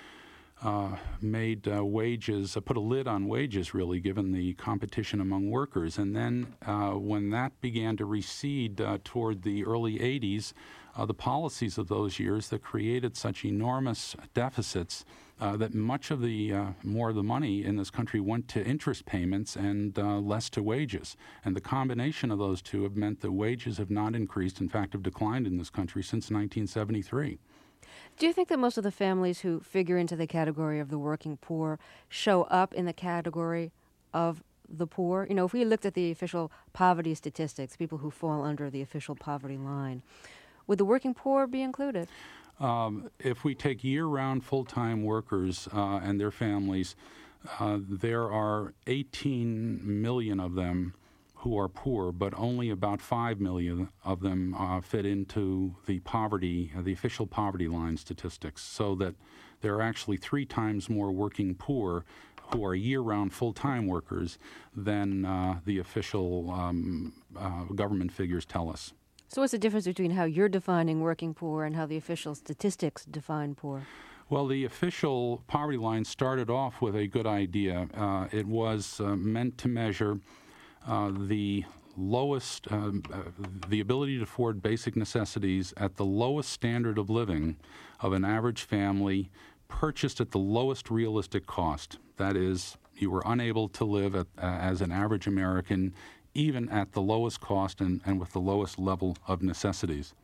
uh, made uh, wages uh, put a lid on wages, really, given the competition among workers. And then uh, when that began to recede uh, toward the early eighties, uh, the policies of those years that created such enormous deficits. Uh, that much of the uh, more of the money in this country went to interest payments and uh, less to wages. And the combination of those two have meant that wages have not increased, in fact, have declined in this country since nineteen seventy-three. Do you think that most of the families who figure into the category of the working poor show up in the category of the poor? You know, if we looked at the official poverty statistics, people who fall under the official poverty line, would the working poor be included? Um, if we take year-round full-time workers uh, and their families, uh, there are eighteen million of them who are poor, but only about five million of them uh, fit into the poverty, uh, the official poverty line statistics, so that there are actually three times more working poor who are year-round full-time workers than uh, the official um, uh, government figures tell us. So what's the difference between how you're defining working poor and how the official statistics define poor? Well, the official poverty line started off with a good idea. Uh, it was uh, meant to measure uh, the lowest, um, uh, the ability to afford basic necessities at the lowest standard of living of an average family purchased at the lowest realistic cost. That is, you were unable to live at, uh, as an average American even at the lowest cost and, and with the lowest level of necessities.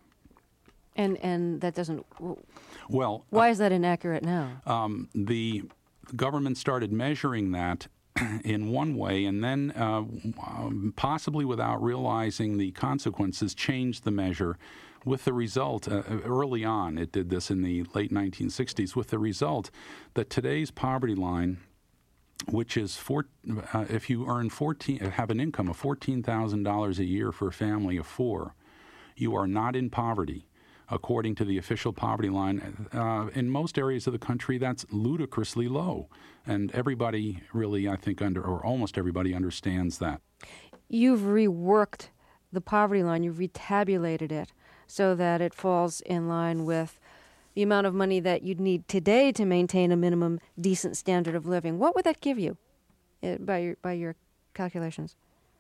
And and that doesn't... Well... Why uh, is that inaccurate now? Um, the government started measuring that in one way, and then uh, possibly without realizing the consequences, changed the measure with the result, uh, early on, it did this in the late nineteen sixties, with the result that today's poverty line, which is four, uh, if you earn fourteen, have an income of fourteen thousand dollars a year for a family of four, you are not in poverty, according to the official poverty line. Uh, in most areas of the country, that's ludicrously low, and everybody really, I think, under or almost everybody understands that. You've reworked the poverty line. You've retabulated it so that it falls in line with the amount of money that you'd need today to maintain a minimum decent standard of living. What would that give you uh, by your by your calculations?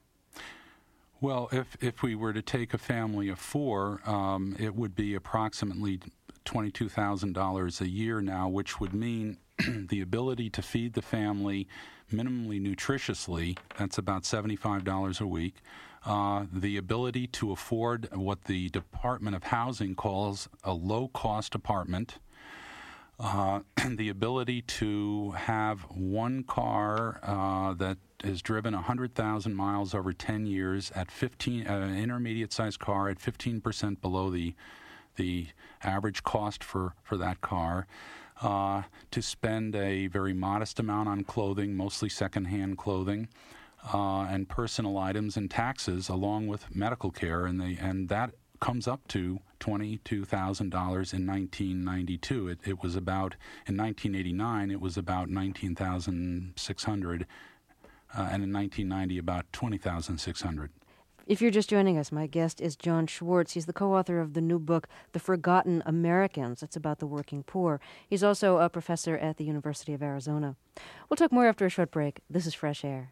Well, if if we were to take a family of four, um, it would be approximately twenty-two thousand dollars a year now, which would mean the ability to feed the family minimally nutritiously, that's about seventy-five dollars a week, uh, the ability to afford what the Department of Housing calls a low-cost apartment, uh, the ability to have one car uh, that is driven one hundred thousand miles over ten years at fifteen, uh, an intermediate-sized car at fifteen percent below the the average cost for, for that car, uh, to spend a very modest amount on clothing, mostly secondhand clothing, uh, and personal items and taxes, along with medical care, and they and that comes up to twenty-two thousand dollars in nineteen ninety-two. It, it was about, in nineteen eighty-nine, it was about nineteen thousand six hundred dollars. Uh, and in nineteen ninety, about twenty thousand six hundred dollars. If you're just joining us, my guest is John Schwartz. He's the co-author of the new book, The Forgotten Americans. It's about the working poor. He's also a professor at the University of Arizona. We'll talk more after a short break. This is Fresh Air.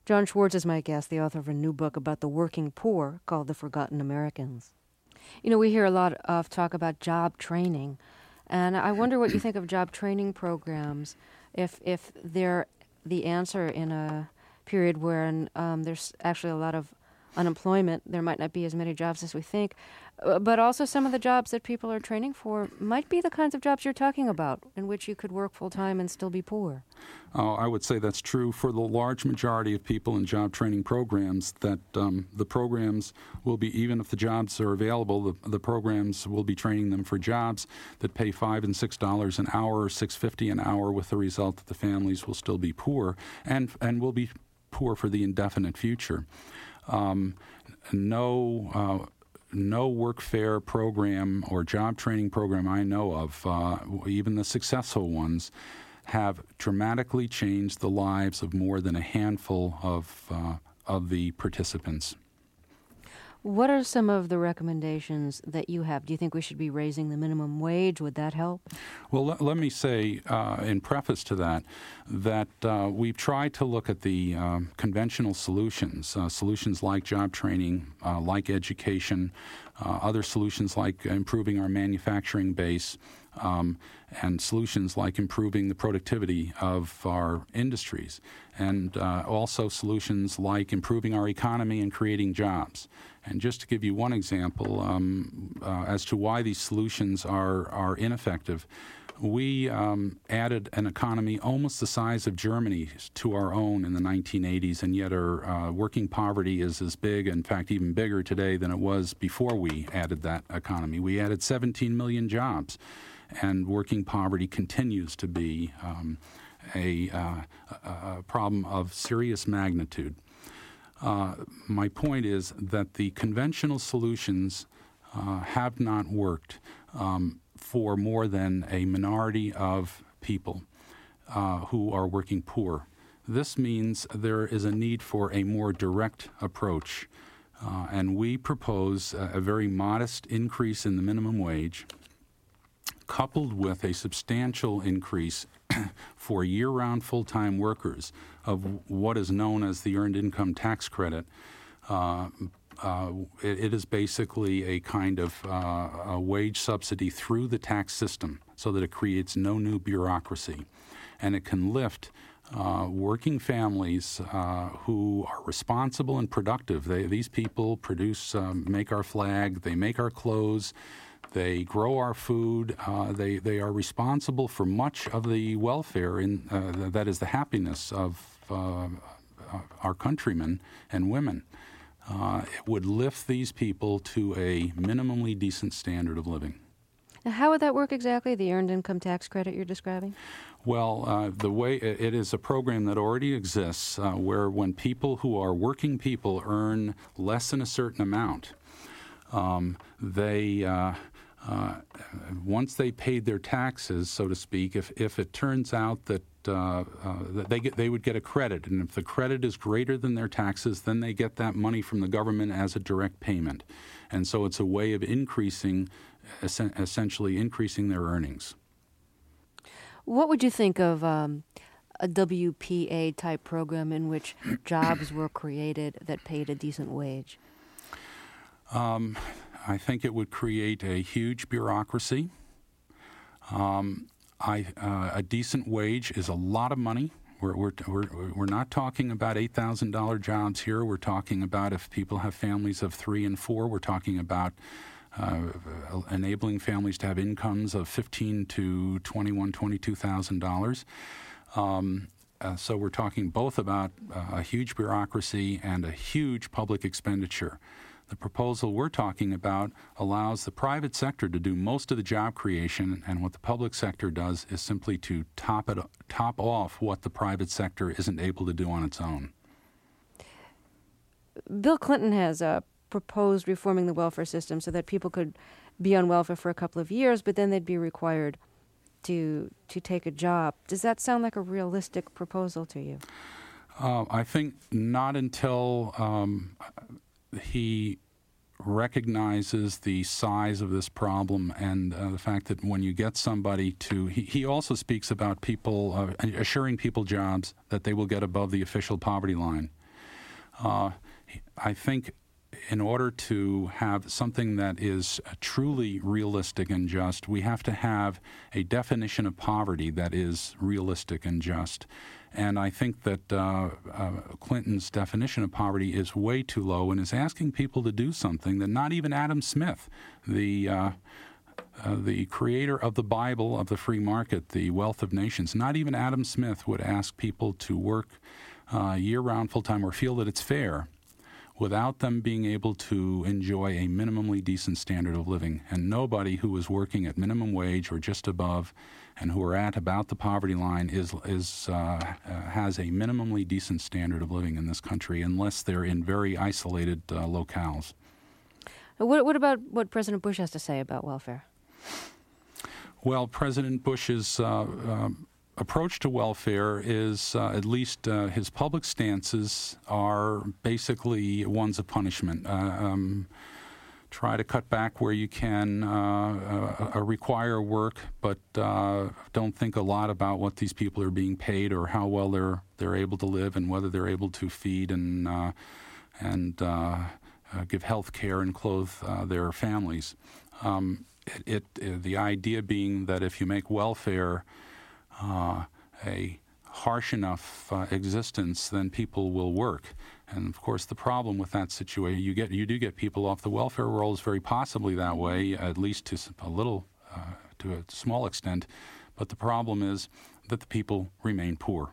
John Schwartz is my guest, the author of a new book about the working poor called The Forgotten Americans. You know, we hear a lot of talk about job training, and I wonder what you think of job training programs, if if they're the answer in a period where um, there's actually a lot of unemployment. There might not be as many jobs as we think, uh, but also some of the jobs that people are training for might be the kinds of jobs you're talking about, in which you could work full-time and still be poor. Uh, I would say that's true for the large majority of people in job training programs, that um, the programs will be, even if the jobs are available, the, the programs will be training them for jobs that pay five and six dollars an hour or six fifty an hour, with the result that the families will still be poor and and will be poor for the indefinite future. Um, no uh, no workfare program or job training program I know of, uh, even the successful ones, have dramatically changed the lives of more than a handful of uh, of the participants. What are some of the recommendations that you have? Do you think we should be raising the minimum wage? Would that help? Well, let, let me say, uh, in preface to that, that uh, we've tried to look at the um, conventional solutions, uh, solutions like job training, uh, like education, uh, other solutions like improving our manufacturing base, um, and solutions like improving the productivity of our industries, and uh, also solutions like improving our economy and creating jobs. And just to give you one example um, uh, as to why these solutions are, are ineffective, we um, added an economy almost the size of Germany's to our own in the nineteen eighties, and yet our uh, working poverty is as big, in fact even bigger today than it was before we added that economy. We added seventeen million jobs, and working poverty continues to be um, a, uh, a problem of serious magnitude. Uh, my point is that the conventional solutions uh, have not worked um, for more than a minority of people uh, who are working poor. This means there is a need for a more direct approach, uh, and we propose a, a very modest increase in the minimum wage, coupled with a substantial increase for year-round full-time workers of what is known as the Earned Income Tax Credit. Uh, uh, it, it is basically a kind of uh, a wage subsidy through the tax system so that it creates no new bureaucracy. And it can lift uh, working families uh, who are responsible and productive. They, these people produce, um, make our flag, they make our clothes, they grow our food. Uh, they they are responsible for much of the welfare in uh, that is the happiness of uh, our countrymen and women. Uh, it would lift these people to a minimally decent standard of living. Now, how would that work exactly? The Earned Income Tax Credit you're describing? Well, uh, the way it is a program that already exists, uh, where when people who are working people earn less than a certain amount, um, they. Uh, Uh, once they paid their taxes, so to speak, if, if it turns out that, uh, uh, that they get, they would get a credit, and if the credit is greater than their taxes, then they get that money from the government as a direct payment. And so it's a way of increasing, es- essentially increasing their earnings. What would you think of um, a W P A-type program in which jobs were created that paid a decent wage? Um, I think it would create a huge bureaucracy. Um, I, uh, a decent wage is a lot of money. We're, we're, we're, we're not talking about eight thousand dollars jobs here. We're talking about, if people have families of three and four, we're talking about uh, enabling families to have incomes of fifteen to twenty-one, twenty-two thousand dollars. Um, uh, so we're talking both about uh, a huge bureaucracy and a huge public expenditure. The proposal we're talking about allows the private sector to do most of the job creation, and what the public sector does is simply to top it, top off what the private sector isn't able to do on its own. Bill Clinton has uh, proposed reforming the welfare system so that people could be on welfare for a couple of years, but then they'd be required to to take a job. Does that sound like a realistic proposal to you? Uh, I think not until um, he recognizes the size of this problem and uh, the fact that when you get somebody to, he, he also speaks about people, uh, assuring people jobs that they will get above the official poverty line. Uh, I think in order to have something that is truly realistic and just, we have to have a definition of poverty that is realistic and just. And I think that uh, uh, Clinton's definition of poverty is way too low and is asking people to do something that not even Adam Smith, the uh, uh, the creator of the Bible of the free market, the Wealth of Nations, not even Adam Smith would ask people to work uh, year-round full-time or feel that it's fair without them being able to enjoy a minimally decent standard of living. And nobody who is working at minimum wage or just above and who are at about the poverty line is is uh, uh, has a minimally decent standard of living in this country unless they're in very isolated uh, locales. What, what about what President Bush has to say about welfare? Well, President Bush's uh, uh, approach to welfare is, uh, at least uh, his public stances, are basically ones of punishment. Uh, um, try to cut back where you can, uh, uh, require work, but uh, don't think a lot about what these people are being paid or how well they're they're able to live and whether they're able to feed and uh, and uh, uh, give health care and clothe uh, their families. Um, it, it the idea being that if you make welfare Uh, a harsh enough uh, existence, then people will work. And of course, the problem with that situation, you get you do get people off the welfare rolls very possibly that way, at least to a little, uh, to a small extent. But the problem is that the people remain poor.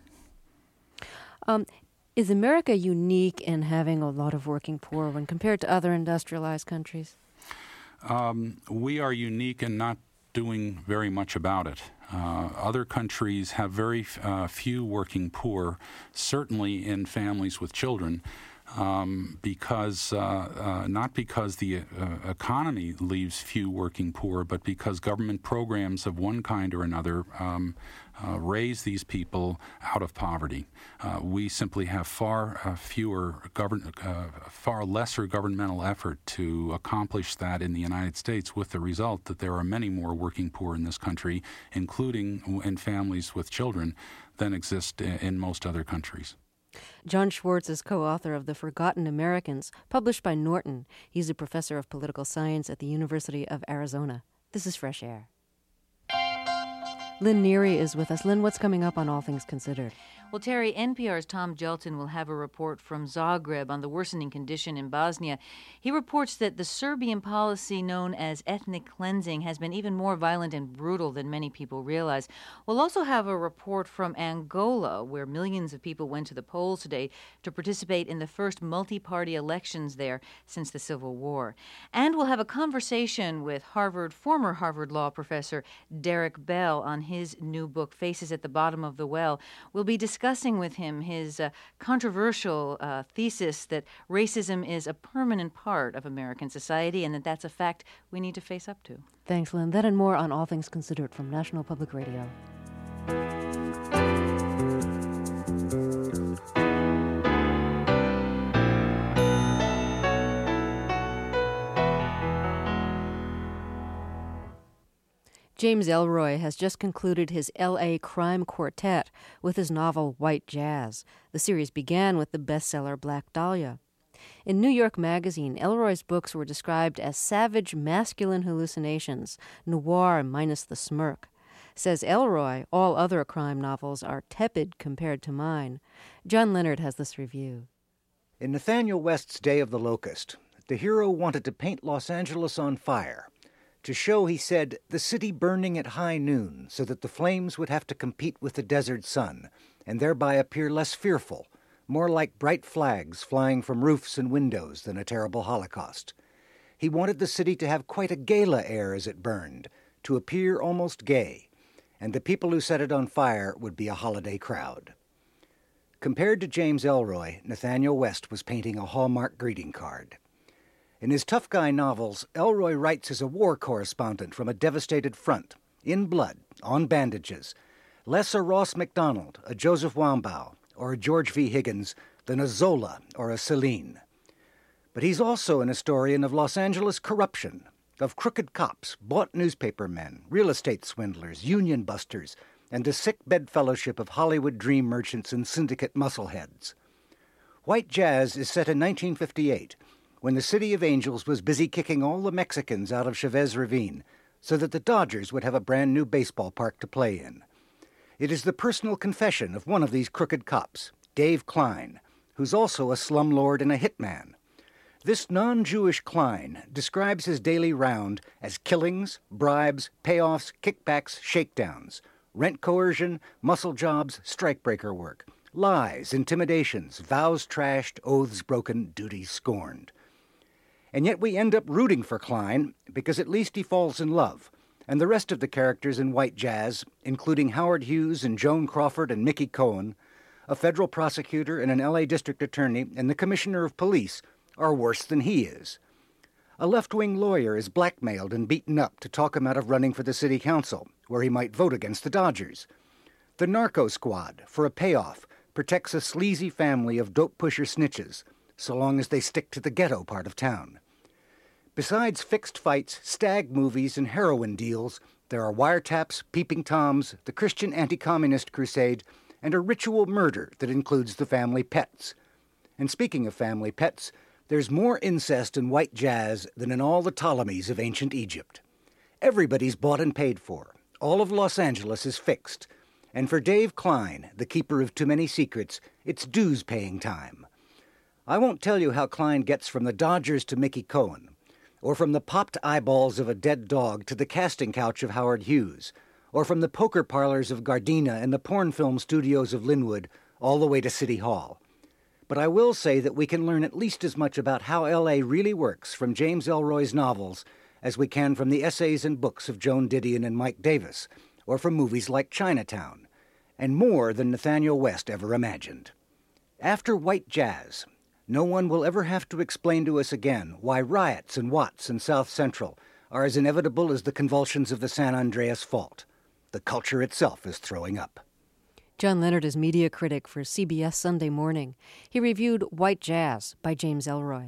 Um, is America unique in having a lot of working poor when compared to other industrialized countries? Um, we are unique in not doing very much about it. Uh, other countries have very uh, few working poor, certainly in families with children, um, because uh, uh, not because the uh, economy leaves few working poor, but because government programs of one kind or another um, uh, raise these people out of poverty. Uh, we simply have far uh, fewer govern, uh, far lesser governmental effort to accomplish that in the United States, with the result that there are many more working poor in this country, including in families with children, than exist in, in most other countries. John Schwartz is co-author of The Forgotten Americans, published by Norton. He's a professor of political science at the University of Arizona. This is Fresh Air. Lynn Neary is with us. Lynn, what's coming up on All Things Considered? Well, Terry, N P R's Tom Jelton will have a report from Zagreb on the worsening condition in Bosnia. He reports that the Serbian policy known as ethnic cleansing has been even more violent and brutal than many people realize. We'll also have a report from Angola, where millions of people went to the polls today to participate in the first multi-party elections there since the Civil War. And we'll have a conversation with Harvard, former Harvard law professor Derek Bell on his new book, Faces at the Bottom of the Well. We'll be discussing with him his uh, controversial uh, thesis that racism is a permanent part of American society and that that's a fact we need to face up to. Thanks, Lynn. That and more on All Things Considered from National Public Radio. James Ellroy has just concluded his L A crime quartet with his novel White Jazz. The series began with the bestseller Black Dahlia. In New York Magazine, Ellroy's books were described as savage masculine hallucinations, noir minus the smirk. Says Ellroy, all other crime novels are tepid compared to mine. John Leonard has this review. In Nathaniel West's Day of the Locust, the hero wanted to paint Los Angeles on fire. To show, he said, the city burning at high noon so that the flames would have to compete with the desert sun and thereby appear less fearful, more like bright flags flying from roofs and windows than a terrible holocaust. He wanted the city to have quite a gala air as it burned, to appear almost gay, and the people who set it on fire would be a holiday crowd. Compared to James Ellroy, Nathaniel West was painting a Hallmark greeting card. In his tough guy novels, Ellroy writes as a war correspondent from a devastated front, in blood, on bandages, less a Ross MacDonald, a Joseph Wambaugh, or a George V. Higgins than a Zola or a Celine. But he's also an historian of Los Angeles corruption, of crooked cops, bought newspaper men, real estate swindlers, union busters, and the sick-bed fellowship of Hollywood dream merchants and syndicate muscleheads. White Jazz is set in nineteen fifty-eight, when the City of Angels was busy kicking all the Mexicans out of Chavez Ravine so that the Dodgers would have a brand new baseball park to play in. It is the personal confession of one of these crooked cops, Dave Klein, who's also a slumlord and a hitman. This non-Jewish Klein describes his daily round as killings, bribes, payoffs, kickbacks, shakedowns, rent coercion, muscle jobs, strikebreaker work, lies, intimidations, vows trashed, oaths broken, duties scorned. And yet we end up rooting for Klein because at least he falls in love, and the rest of the characters in White Jazz, including Howard Hughes and Joan Crawford and Mickey Cohen, a federal prosecutor and an L A district attorney and the commissioner of police, are worse than he is. A left-wing lawyer is blackmailed and beaten up to talk him out of running for the city council, where he might vote against the Dodgers. The narco squad, for a payoff, protects a sleazy family of dope pusher snitches, so long as they stick to the ghetto part of town. Besides fixed fights, stag movies, and heroin deals, there are wiretaps, peeping toms, the Christian anti-communist crusade, and a ritual murder that includes the family pets. And speaking of family pets, there's more incest in White Jazz than in all the Ptolemies of ancient Egypt. Everybody's bought and paid for. All of Los Angeles is fixed. And for Dave Klein, the keeper of too many secrets, it's dues-paying time. I won't tell you how Klein gets from the Dodgers to Mickey Cohen, or from the popped eyeballs of a dead dog to the casting couch of Howard Hughes, or from the poker parlors of Gardena and the porn film studios of Linwood all the way to City Hall. But I will say that we can learn at least as much about how L A really works from James Ellroy's novels as we can from the essays and books of Joan Didion and Mike Davis, or from movies like Chinatown, and more than Nathaniel West ever imagined. After White Jazz, no one will ever have to explain to us again why riots in Watts and South Central are as inevitable as the convulsions of the San Andreas Fault. The culture itself is throwing up. John Leonard is media critic for C B S Sunday Morning. He reviewed White Jazz by James Ellroy.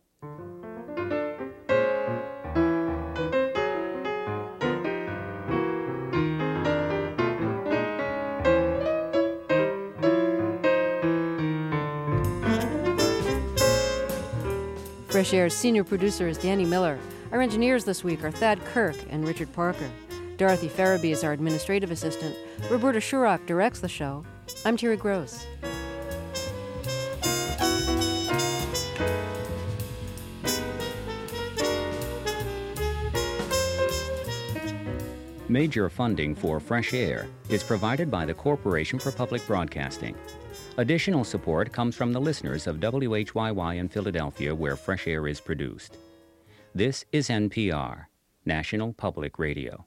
Fresh Air's senior producer is Danny Miller. Our engineers this week are Thad Kirk and Richard Parker. Dorothy Farabee is our administrative assistant. Roberta Shurrock directs the show. I'm Terry Gross. Major funding for Fresh Air is provided by the Corporation for Public Broadcasting. Additional support comes from the listeners of W H Y Y in Philadelphia, where Fresh Air is produced. This is N P R, National Public Radio.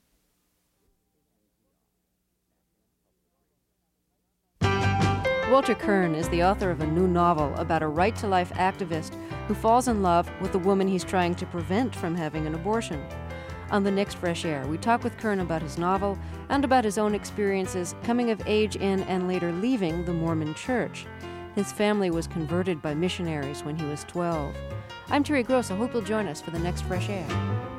Walter Kern is the author of a new novel about a right-to-life activist who falls in love with the woman he's trying to prevent from having an abortion. On the next Fresh Air, we talk with Kern about his novel and about his own experiences coming of age in and later leaving the Mormon Church. His family was converted by missionaries when he was twelve. I'm Terry Gross. I hope you'll join us for the next Fresh Air.